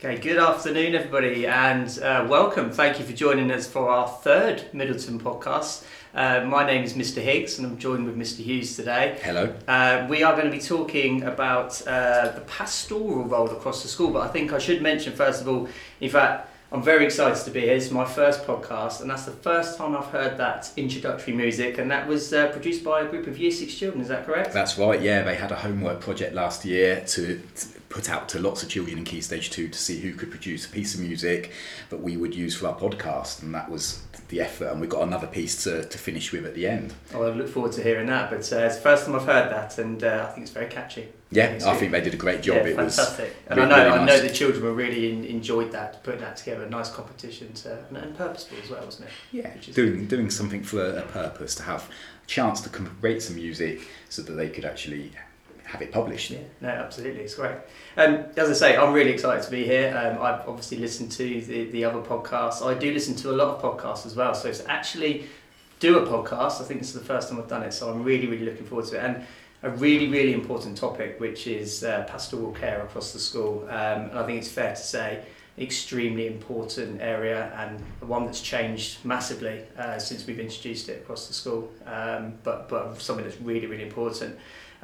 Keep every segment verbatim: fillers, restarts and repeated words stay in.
Okay, good afternoon everybody and uh, welcome. Thank you for joining us for our third Middleton podcast. Uh, my name is Mister Higgs and I'm joined with Mister Hughes today. Hello. Uh, we are going to be talking about uh, the pastoral role across the school, but I think I should mention first of all, in fact, I'm very excited to be here. It's my first podcast and that's the first time I've heard that introductory music, and that was uh, produced by a group of Year six children, is that correct? That's right, yeah. They had a homework project last year to, to put out to lots of children in Key Stage two to see who could produce a piece of music that we would use for our podcast, and that was the effort, and we've got another piece to, to finish with at the end. Oh, I look forward to hearing that, but uh, it's the first time I've heard that, and uh, I think it's very catchy. Yeah, I think, I think they did a great job. Yeah, it fantastic. was and really, I know really I nice. know the children were really in, enjoyed that, putting that together. Nice competition to, and, and purposeful as well, wasn't it? Yeah, Which is doing doing something for a, a purpose, to have a chance to create some music so that they could actually have it published. Yeah, no, absolutely, it's great. Um, as I say, I'm really excited to be here. Um, I've obviously listened to the, the other podcasts. I do listen to a lot of podcasts as well, so to actually do a podcast, I think this is the first time I've done it, so I'm really, really looking forward to it. And a really, really important topic, which is uh, pastoral care across the school. Um, and I think it's fair to say, extremely important area, and one that's changed massively uh, since we've introduced it across the school, um, but, but something that's really, really important.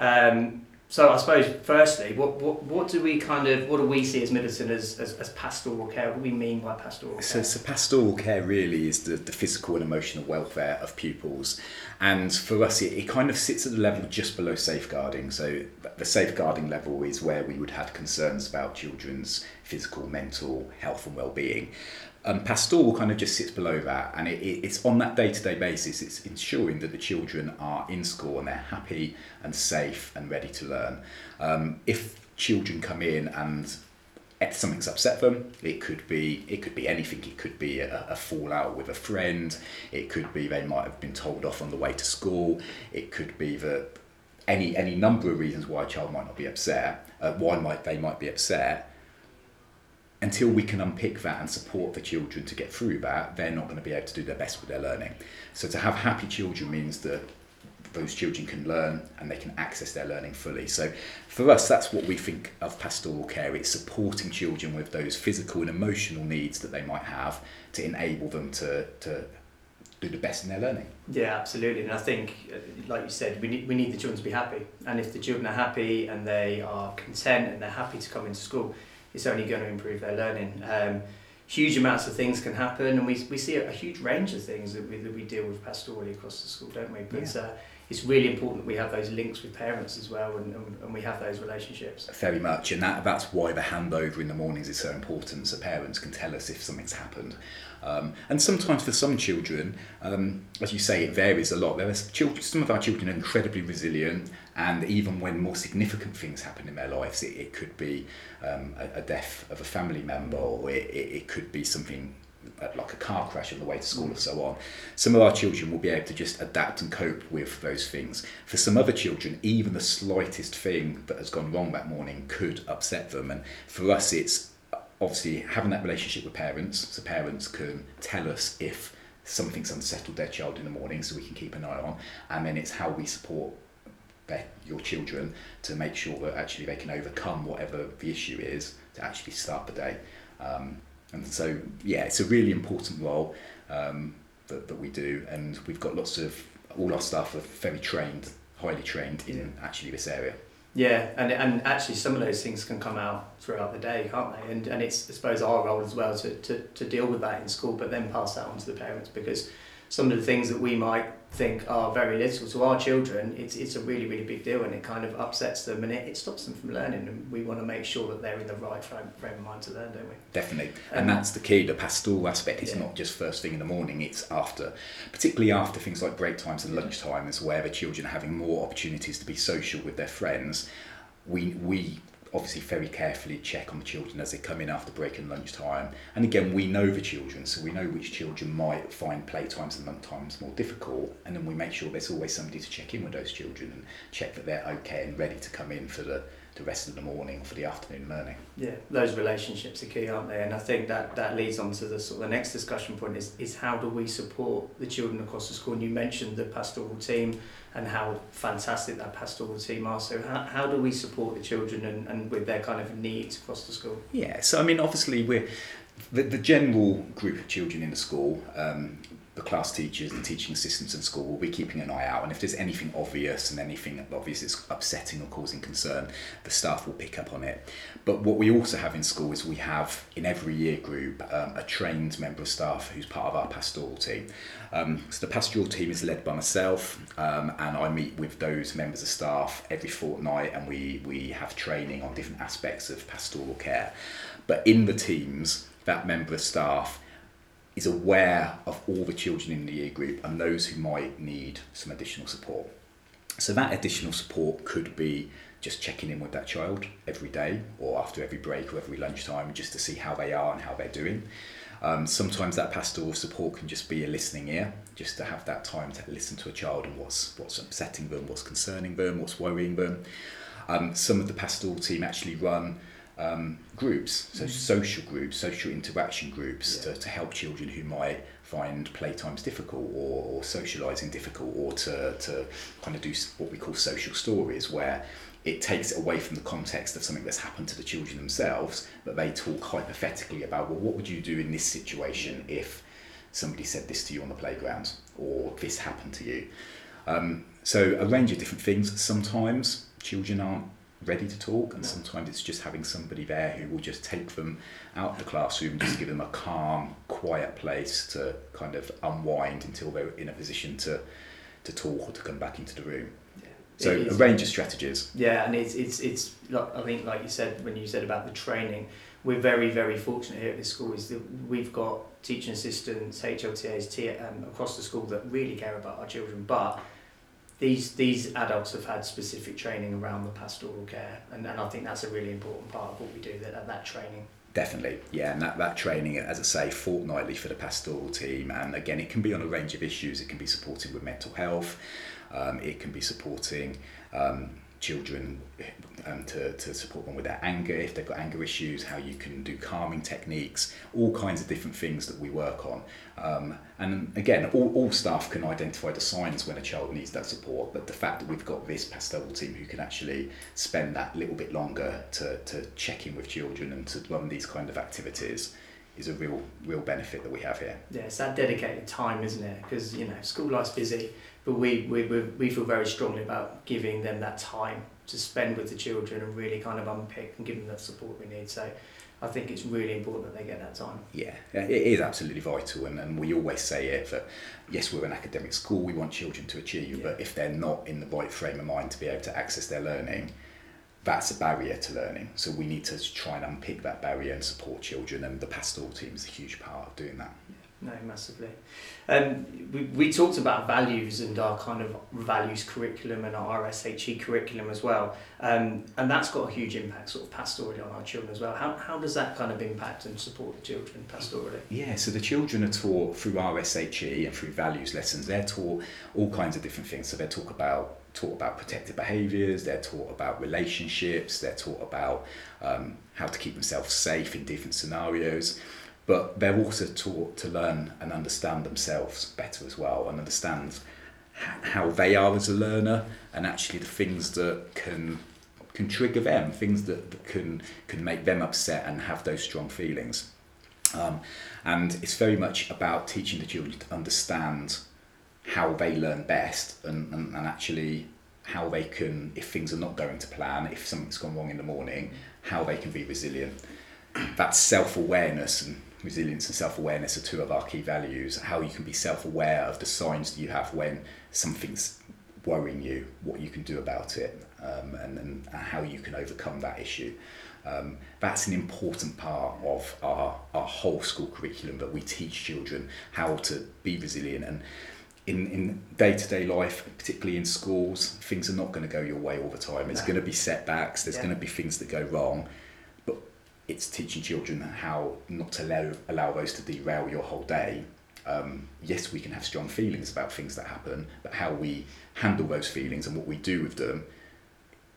Um, So I suppose, firstly, what, what what do we kind of, what do we see as Middleton as, as, as pastoral care? What do we mean by pastoral care? So, so pastoral care really is the, the physical and emotional welfare of pupils. And for us, it, it kind of sits at the level just below safeguarding. So the safeguarding level is where we would have concerns about children's physical, mental health and well-being. Um, pastoral kind of just sits below that, and it, it, it's on that day-to-day basis. It's ensuring that the children are in school and they're happy and safe and ready to learn. Um, if children come in and if something's upset them, it could be it could be anything. It could be a, a fallout with a friend. It could be they might have been told off on the way to school. It could be that any any number of reasons why a child might not be upset. Uh, why might they might be upset. Until we can unpick that and support the children to get through that, they're not going to be able to do their best with their learning. So to have happy children means that those children can learn and they can access their learning fully. So for us, that's what we think of pastoral care. It's supporting children with those physical and emotional needs that they might have to enable them to, to do the best in their learning. Yeah, absolutely. And I think, like you said, we need, we need the children to be happy. And if the children are happy and they are content and they're happy to come into school, it's only going to improve their learning. Um, huge amounts of things can happen, and we we see a, a huge range of things that we, that we deal with pastorally across the school, don't we? But Yeah. uh, it's really important that we have those links with parents as well, and, and, and we have those relationships. Very much, and that that's why the handover in the mornings is so important, so parents can tell us if something's happened. Um, and sometimes for some children, um, as you say, it varies a lot. There are children, some of our children are incredibly resilient, and even when more significant things happen in their lives, it, it could be um, a, a death of a family member, or it, it, it could be something like a car crash on the way to school, mm. and so on. Some of our children will be able to just adapt and cope with those things. For some other children, even the slightest thing that has gone wrong that morning could upset them. And for us, it's obviously having that relationship with parents, so parents can tell us if something's unsettled their child in the morning, so we can keep an eye on. And then it's how we support their, your children to make sure that actually they can overcome whatever the issue is to actually start the day. Um, And so, yeah, it's a really important role um, that, that we do, and we've got lots of, all our staff are very trained, highly trained in yeah. actually this area. Yeah, and and actually some of those things can come out throughout the day, can't they? And and it's, I suppose, our role as well to, to, to deal with that in school, but then pass that on to the parents, because some of the things that we might think are very little to our children, it's it's a really, really big deal, and it kind of upsets them, and it, it stops them from learning, and we want to make sure that they're in the right frame, frame of mind to learn, don't we? Definitely, Um, and that's the key. The pastoral aspect is yeah. not just first thing in the morning, it's after, particularly after things like break times and lunch times, where the children are having more opportunities to be social with their friends. We we obviously very carefully check on the children as they come in after break and lunchtime. And again, we know the children, so we know which children might find playtimes and lunchtimes more difficult, and then we make sure there's always somebody to check in with those children and check that they're okay and ready to come in for the the rest of the morning for the afternoon learning. Yeah, those relationships are key, aren't they? And I think that, that leads on to the sort of the next discussion point is, is how do we support the children across the school? And you mentioned the pastoral team and how fantastic that pastoral team are. So how, how do we support the children and, and with their kind of needs across the school? Yeah, so I mean, obviously we're, the, the general group of children in the school, um, the class teachers, the teaching assistants in school will be keeping an eye out, and if there's anything obvious and anything obvious that's upsetting or causing concern, the staff will pick up on it. But what we also have in school is we have in every year group um, a trained member of staff who's part of our pastoral team. Um, so the pastoral team is led by myself, um, and I meet with those members of staff every fortnight, and we, we have training on different aspects of pastoral care. But in the teams, that member of staff is aware of all the children in the year group and those who might need some additional support. So that additional support could be just checking in with that child every day or after every break or every lunchtime just to see how they are and how they're doing. Um, sometimes that pastoral support can just be a listening ear, just to have that time to listen to a child and what's what's upsetting them, what's concerning them, what's worrying them. Um, some of the pastoral team actually run Um, groups, so social groups, social interaction groups yeah. to, to help children who might find playtimes difficult or, or socialising difficult, or to, to kind of do what we call social stories, where it takes it away from the context of something that's happened to the children themselves, but they talk hypothetically about, well, what would you do in this situation if somebody said this to you on the playground or this happened to you? Um, so a range of different things. Sometimes children aren't ready to talk, and sometimes it's just having somebody there who will just take them out of the classroom and just give them a calm, quiet place to kind of unwind until they're in a position to to talk or to come back into the room. Yeah. So a range of strategies. Yeah, and it's it's it's like, I think like you said when you said about the training, we're very very fortunate here at this school is that we've got teaching assistants, H L T As, T, um, across the school that really care about our children, but These these adults have had specific training around the pastoral care, and, and I think that's a really important part of what we do, that that training. Definitely, yeah, and that, that training, as I say, fortnightly for the pastoral team, and again, it can be on a range of issues. It can be supporting with mental health, um, it can be supporting um, children um, to, to support them with their anger, if they've got anger issues, how you can do calming techniques, all kinds of different things that we work on. Um, and again, all, all staff can identify the signs when a child needs that support, but the fact that we've got this pastoral team who can actually spend that little bit longer to, to check in with children and to run these kind of activities is a real real benefit that we have here. Yeah, it's that dedicated time, isn't it? Because, you know, school life's busy, but we, we, we, we feel very strongly about giving them that time to spend with the children and really kind of unpick and give them that support we need. So I think it's really important that they get that time. Yeah, it is absolutely vital, and, and we always say it that yes, we're an academic school, we want children to achieve, yeah. but if they're not in the right frame of mind to be able to access their learning, that's a barrier to learning. So we need to try and unpick that barrier and support children, and the pastoral team is a huge part of doing that. No, massively. Um, we, we talked about values and our kind of values curriculum and our R S H E curriculum as well. Um, and that's got a huge impact sort of pastorally on our children as well. How, how does that kind of impact and support the children pastorally? Yeah, so the children are taught through R S H E and through values lessons. They're taught all kinds of different things. So they're taught about taught about protective behaviours, they're taught about relationships, they're taught about um, how to keep themselves safe in different scenarios. But they're also taught to learn and understand themselves better as well, and understand how they are as a learner, and actually the things that can can trigger them, things that, that can can make them upset and have those strong feelings. Um, and it's very much about teaching the children to understand how they learn best, and, and, and actually how they can, if things are not going to plan, if something's gone wrong in the morning, how they can be resilient. That's self-awareness, and resilience and self-awareness are two of our key values. How you can be self-aware of the signs that you have when something's worrying you, what you can do about it, um, and, and how you can overcome that issue. Um, that's an important part of our, our whole school curriculum, that we teach children how to be resilient. And in, in day-to-day life, particularly in schools, things are not going to go your way all the time. There's no. going to be setbacks, there's yeah. going to be things that go wrong. It's teaching children how not to allow, allow those to derail your whole day. Um, yes, we can have strong feelings about things that happen, but how we handle those feelings and what we do with them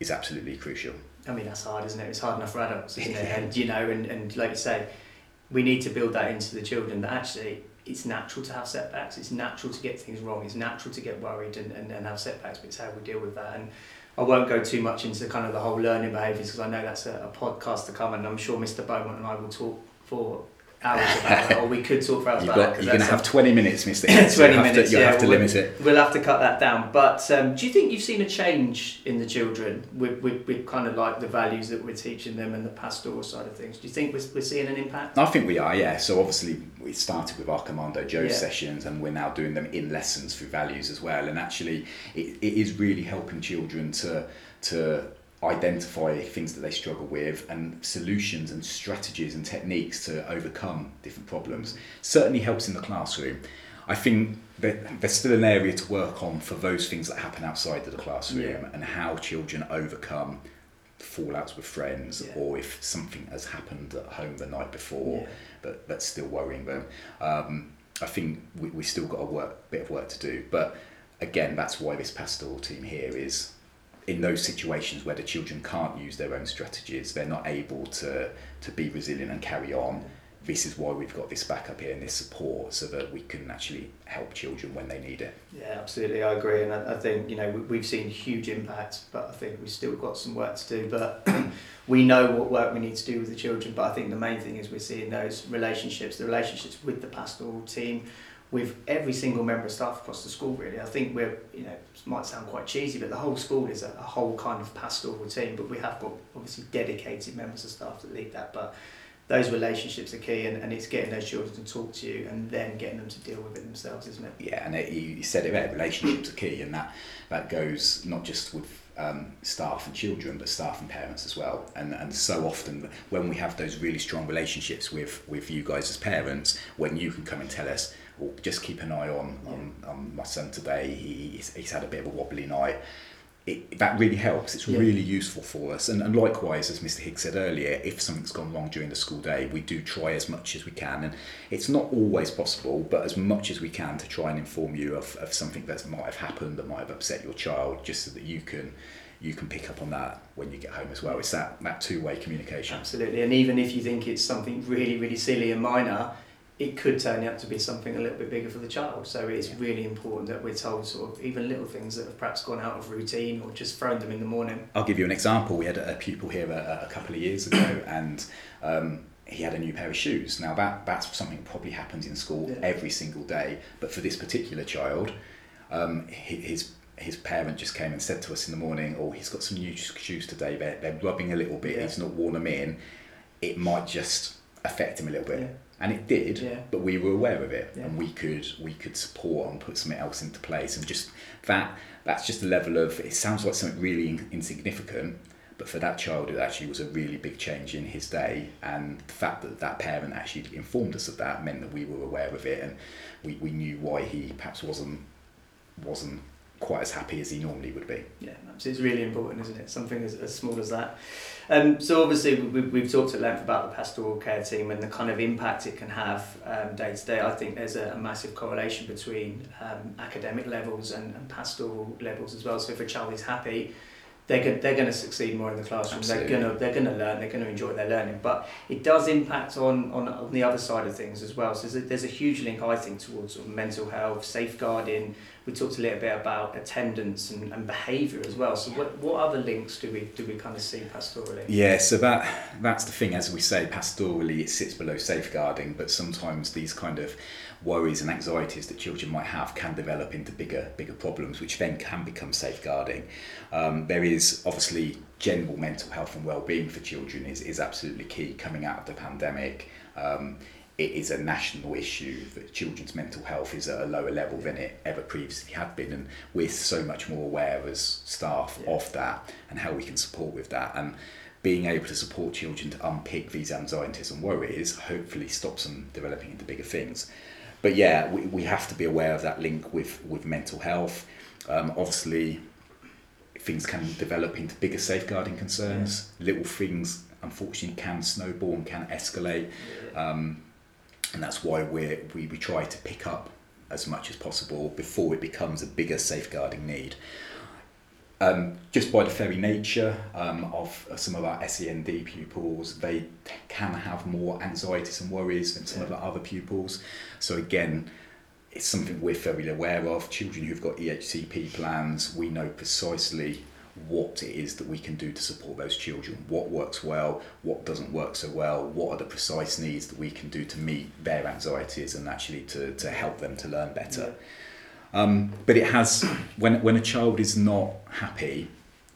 is absolutely crucial. I mean, that's hard, isn't it? It's hard enough for adults, isn't it? And, you know, and, and like you say, we need to build that into the children, that actually it's natural to have setbacks, it's natural to get things wrong, it's natural to get worried and, and, and have setbacks, but it's how we deal with that. And I won't go too much into kind of the whole learning behaviours, because I know that's a, a podcast to come, and I'm sure Mister Beaumont and I will talk for hours about that, or we could talk for hours You've about got, that. You're going to have twenty minutes, Mister twenty so you have minutes, to, you yeah. have to we'll, limit it. We'll have to cut that down. But um, do you think you've seen a change in the children with, with, with kind of like the values that we're teaching them and the pastoral side of things? Do you think we're, we're seeing an impact? I think we are, yeah. So obviously we started with our Commando Joe Yeah. sessions, and we're now doing them in lessons through values as well. And actually it, it is really helping children to to identify things that they struggle with and solutions and strategies and techniques to overcome different problems. Certainly helps in the classroom. I think that there's still an area to work on for those things that happen outside of the classroom, Yeah. and how children overcome fallouts with friends, Yeah. or if something has happened at home the night before Yeah. but that's still worrying them. Um, I think we we still got a work bit of work to do, but again, that's why this pastoral team here is in those situations where the children can't use their own strategies, they're not able to to be resilient and carry on. This is why we've got this backup here and this support, so that we can actually help children when they need it. Yeah, absolutely, I agree, and I, I think, you know, we, we've seen huge impact, but I think we've still got some work to do. But we know what work we need to do with the children. But I think the main thing is we're seeing those relationships, the relationships with the pastoral team, with every single member of staff across the school. Really, I think we're, you know, it might sound quite cheesy, but the whole school is a, a whole kind of pastoral team. But we have got obviously dedicated members of staff that lead that, but those relationships are key, and, and it's getting those children to talk to you and then getting them to deal with it themselves, isn't it? Yeah, and it, you said it there, relationships are key, and that, that goes not just with um, staff and children, but staff and parents as well. And and so often when we have those really strong relationships with, with you guys as parents, when you can come and tell us, well, just keep an eye on, Yeah. on, on my son today, he, he's, he's had a bit of a wobbly night. It, that really helps. It's Yeah. really useful for us. And, and likewise, as Mister Higgs said earlier, if something's gone wrong during the school day, we do try as much as we can. And it's not always possible, but as much as we can to try and inform you of, of something that might have happened, that might have upset your child, just so that you can you can pick up on that when you get home as well. It's that, that two-way communication. Absolutely, and even if you think it's something really, really silly and minor, it could turn out to be something a little bit bigger for the child. So it's Yeah. really important that we're told sort of even little things that have perhaps gone out of routine, or just thrown them in the morning. I'll give you an example. We had a pupil here a, a couple of years ago, and um, he had a new pair of shoes. Now that that's something that probably happens in school Yeah. every single day, but for this particular child, um, his his parent just came and said to us in the morning, "Oh, he's got some new shoes today. They're they're rubbing a little bit. Yeah. He's not worn them in. It might just affect him a little bit." Yeah. And it did, Yeah. but we were aware of it, Yeah. and we could we could support and put something else into place. And just that that's just a level of, it sounds like something really in, insignificant, but for that child it actually was a really big change in his day. And the fact that that parent actually informed us of that meant that we were aware of it, and we, we knew why he perhaps wasn't wasn't quite as happy as he normally would be. Yeah, absolutely. It's really important, isn't it? Something as, as small as that. Um, so obviously we, we've talked at length about the pastoral care team and the kind of impact it can have um, day to day. I think there's a, a massive correlation between um, academic levels and, and pastoral levels as well. So if a child is happy, they're go- they're going to succeed more in the classroom. Absolutely. They're going to they're going to learn. They're going to enjoy their learning. But it does impact on, on, on the other side of things as well. So there's a, there's a huge link, I think, towards sort of mental health, safeguarding. We talked a little bit about attendance and, and behaviour as well. So what what other links do we do we kind of see pastorally? Yeah, so that that's the thing, as we say, pastorally it sits below safeguarding, but sometimes these kind of worries and anxieties that children might have can develop into bigger bigger problems, which then can become safeguarding. Um, there is obviously general mental health and well-being for children is, is absolutely key. Coming out of the pandemic, um, it is a national issue that children's mental health is at a lower level than it ever previously had been, and we're so much more aware as staff Yeah. of that and how we can support with that. And being able to support children to unpick these anxieties and worries hopefully stops them developing into bigger things. But yeah, we, we have to be aware of that link with, with mental health. Um, obviously, things can develop into bigger safeguarding concerns. Yeah. Little things, unfortunately, can snowball and can escalate. Yeah. Um, and that's why we're, we we try to pick up as much as possible before it becomes a bigger safeguarding need. Um, just by the very nature um, of some of our S E N D pupils, they can have more anxieties and worries than some yeah. of our other pupils. So again, it's something we're very aware of. Children who've got E H C P plans, we know precisely what it is that we can do to support those children, what works well, what doesn't work so well, what are the precise needs that we can do to meet their anxieties and actually to, to help them to learn better. Yeah. Um, but it has, when when a child is not happy,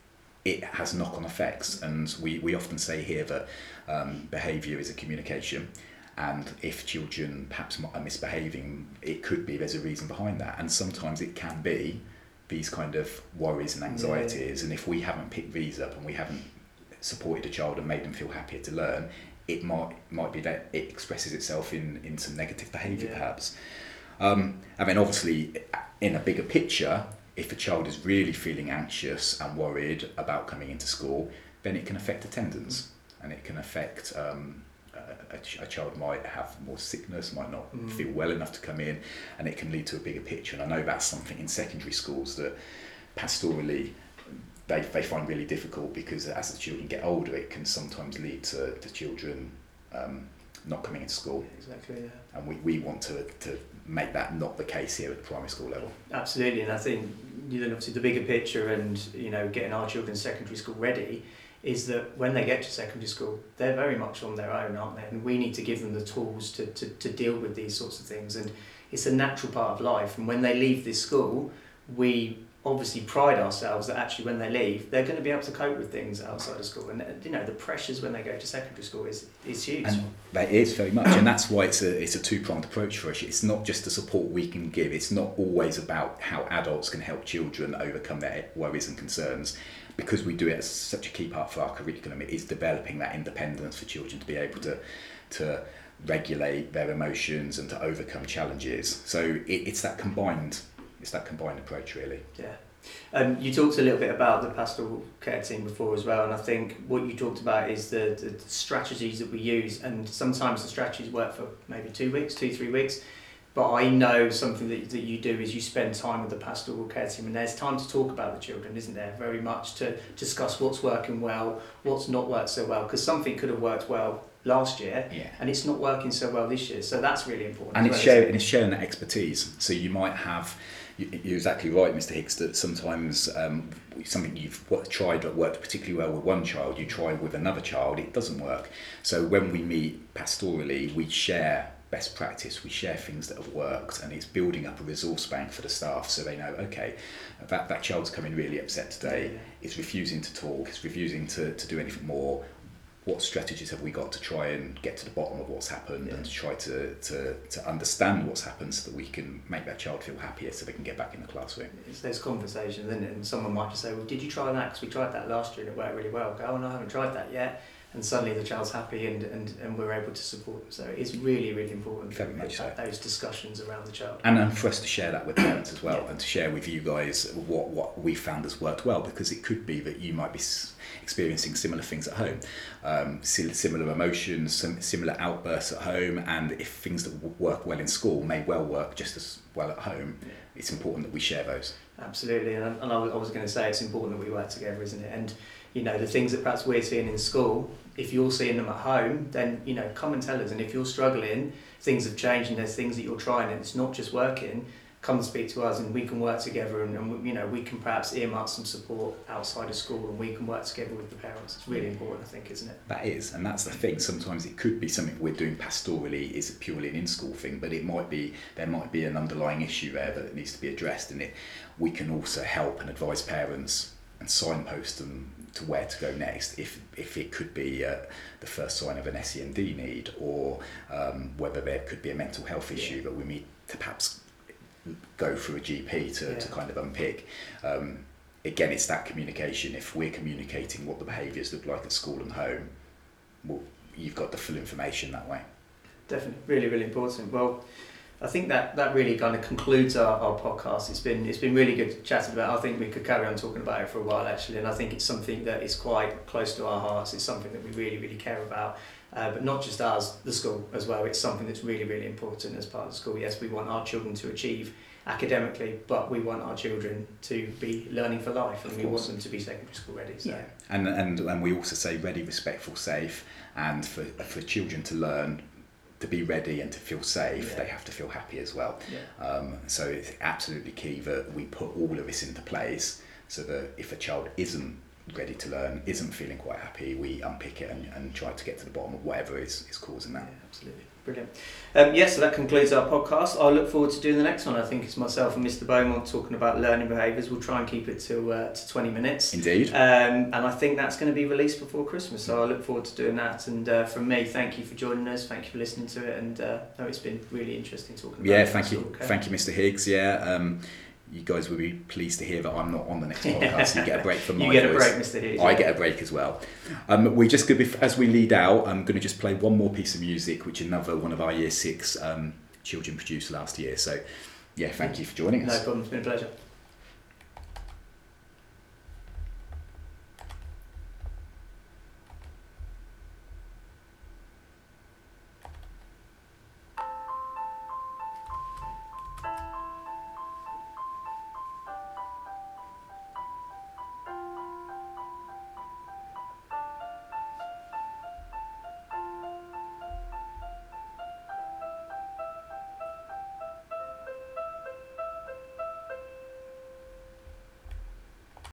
it has knock-on effects, and we, we often say here that um, behaviour is a communication, and if children perhaps are misbehaving, it could be there's a reason behind that, and sometimes it can be these kind of worries and anxieties, yeah. and if we haven't picked these up and we haven't supported a child and made them feel happier to learn, it might might be that it expresses itself in, in some negative behaviour yeah. perhaps. Um, and then obviously, in a bigger picture, if a child is really feeling anxious and worried about coming into school, then it can affect attendance, and it can affect um, a, a, ch- a child might have more sickness, might not mm. feel well enough to come in, and it can lead to a bigger picture. And I know that's something in secondary schools that pastorally they, they find really difficult, because as the children get older, it can sometimes lead to, to children um, not coming into school. Exactly, yeah. And we, we want to, to make that not the case here at the primary school level. Absolutely, and I think, you know, obviously the bigger picture and, you know, getting our children secondary school ready is that when they get to secondary school, they're very much on their own, aren't they? And we need to give them the tools to, to, to deal with these sorts of things. And it's a natural part of life. And when they leave this school, we obviously pride ourselves that actually when they leave, they're going to be able to cope with things outside of school. And, you know, the pressures when they go to secondary school is, is huge. And that is very much. And that's why it's a, it's a two-pronged approach for us. It's not just the support we can give. It's not always about how adults can help children overcome their worries and concerns. Because we do it as such a key part for our curriculum, it is developing that independence for children to be able to to regulate their emotions and to overcome challenges. So it, it's that combined it's that combined approach, really. Yeah. Um, you talked a little bit about the pastoral care team before as well, and I think what you talked about is the, the, the strategies that we use, and sometimes the strategies work for maybe two weeks, two, three weeks. But I know something that, that you do is you spend time with the pastoral care team, and there's time to talk about the children, isn't there? Very much to discuss what's working well, what's not worked so well, because something could have worked well last year, yeah. and it's not working so well this year. So that's really important. And it's well, sharing, and it's sharing that expertise. So you might have, you're exactly right, Mister Hicks, that sometimes um, something you've tried that worked particularly well with one child, you try with another child, it doesn't work. So when we meet pastorally, we share best practice, we share things that have worked, and it's building up a resource bank for the staff so they know, okay, that, that child's coming really upset today, yeah. it's refusing to talk, it's refusing to, to do anything more. What strategies have we got to try and get to the bottom of what's happened, yeah. and to try to, to, to understand what's happened so that we can make that child feel happier so they can get back in the classroom. It's those conversations, isn't it? And someone might just say, well, did you try that? Because we tried that last year and it worked really well. Go, oh no, I haven't tried that yet. And suddenly the child's happy, and, and, and we're able to support them. So it's really, really important Very to much so. those discussions around the child. And, and for us to share that with parents as well, yeah. and to share with you guys what, what we found has worked well, because it could be that you might be experiencing similar things at home, um, similar emotions, some similar outbursts at home, and if things that work well in school may well work just as well at home, yeah. it's important that we share those. Absolutely, and, and I was going to say it's important that we work together, isn't it? And you know, the things that perhaps we're seeing in school, if you're seeing them at home, then, you know, come and tell us. And if you're struggling, things have changed and there's things that you're trying and it's not just working, come and speak to us and we can work together, and, and you know, we can perhaps earmark some support outside of school and we can work together with the parents. It's really important, I think, isn't it? That is, and that's the thing. Sometimes it could be something we're doing pastorally is purely an in-school thing, but it might be, there might be an underlying issue there that needs to be addressed, and it we can also help and advise parents and signpost them to where to go next, if if it could be uh, the first sign of an S E N D need, or um, whether there could be a mental health issue yeah. that we need to perhaps go through a G P to, yeah. to kind of unpick. Um, again, it's that communication. If we're communicating what the behaviours look like at school and home, well, you've got the full information that way. Definitely, really, really important. Well, I think that, that really kind of concludes our, our podcast. It's been it's been really good chatting about. I think we could carry on talking about it for a while, actually, and I think it's something that is quite close to our hearts. It's something that we really, really care about, uh, but not just us, the school as well. It's something that's really, really important as part of the school. Yes, we want our children to achieve academically, but we want our children to be learning for life, and Of we course. want them to be secondary school ready. So. Yeah, and, and and we also say ready, respectful, safe, and for for children to learn, to be ready and to feel safe, Yeah. they have to feel happy as well. Yeah. Um, so it's absolutely key that we put all of this into place, so that if a child isn't ready to learn, isn't feeling quite happy, we unpick it and, and try to get to the bottom of whatever is, is causing that. Yeah, absolutely. Brilliant. Um, yeah, so that concludes our podcast. I look forward to doing the next one. I think it's myself and Mister Beaumont talking about learning behaviours. We'll try and keep it to uh, to twenty minutes. Indeed. Um, and I think that's going to be released before Christmas. So I look forward to doing that. And uh, from me, thank you for joining us. Thank you for listening to it. And uh, no, it's been really interesting talking about Yeah, it. thank you. Okay. Thank you, Mister Higgs. Yeah. Um, you guys will be pleased to hear that I'm not on the next podcast. You get a break from my You get a voice. break, Mister Hughes. I get a break as well. Um, we just gonna be, as we lead out, I'm going to just play one more piece of music, which another one of our year six um, children produced last year. So, yeah, thank you for joining us. No problem. It's been a pleasure.